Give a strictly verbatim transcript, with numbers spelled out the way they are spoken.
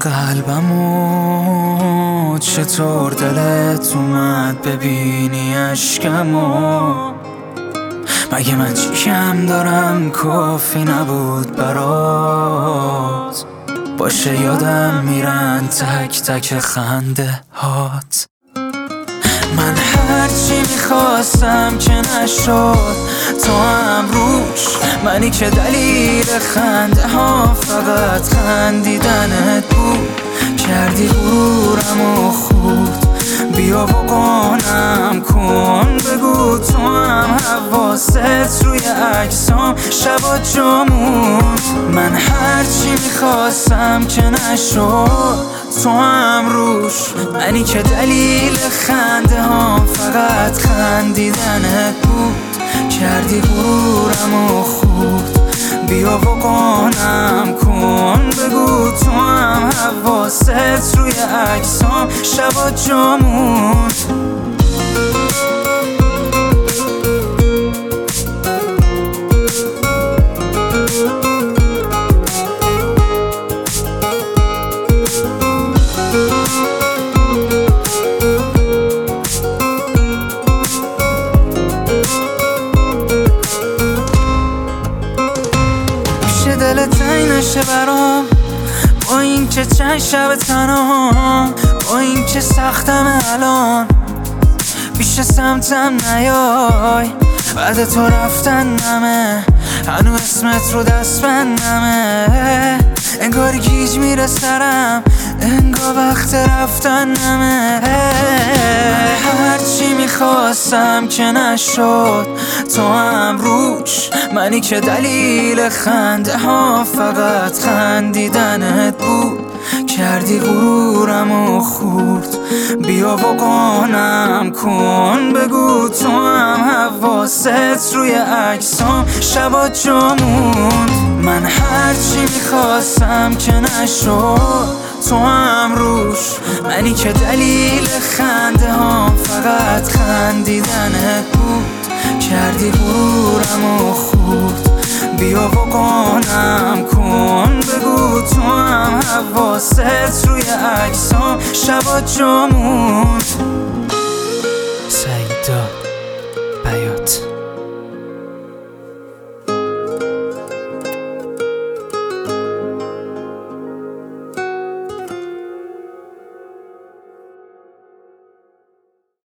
قلبمو چطور دلت اومد ببینی اشکمو؟ مگه من چیم دارم کافی نبود برات؟ باشه یادم میرن تک تک خنده هات. من هرچی میخواستم که نشد تو هم روش، منی که دلیل خنده ها فقط خندیدنت بود. کردی غرورم و خود، بیا و قانم کن، بگو تو هم حواست روی عکسام شبا جامون. من هرچی میخواستم که نشد تو هم روش، منی که دلیل خنده ها فقط خندیدنت بود. کردی غرورم و خود، بیا و قانم کن، بگو تو هم حواست روی عکسام شبا جامون. دل تنگ نشه برام، با این که چند شب تنها، با این که سختم الان پیش سمتم نیای. بعد تو رفتن نمه، هنو اسمت رو دست بندمه، انگار گیج میره سرم، انگار وقت رفتن نمه. هرچی میخواستم که نشد تو هم روش، منی که دلیل خنده ها فقط خندیدنت بود. کردی غرورم و خورد، بیا و قانم کن، بگو تو هم حواست روی عکسام شبا جامون. من هرچی میخواستم که نشد تو هم روش، منی که دلیل خنده ها فقط خندیدنت بود. کردی غرورم و خورد، بیا و قانم کن، بگو تو هم حواست روی عکسام شبا جامون. سعیدا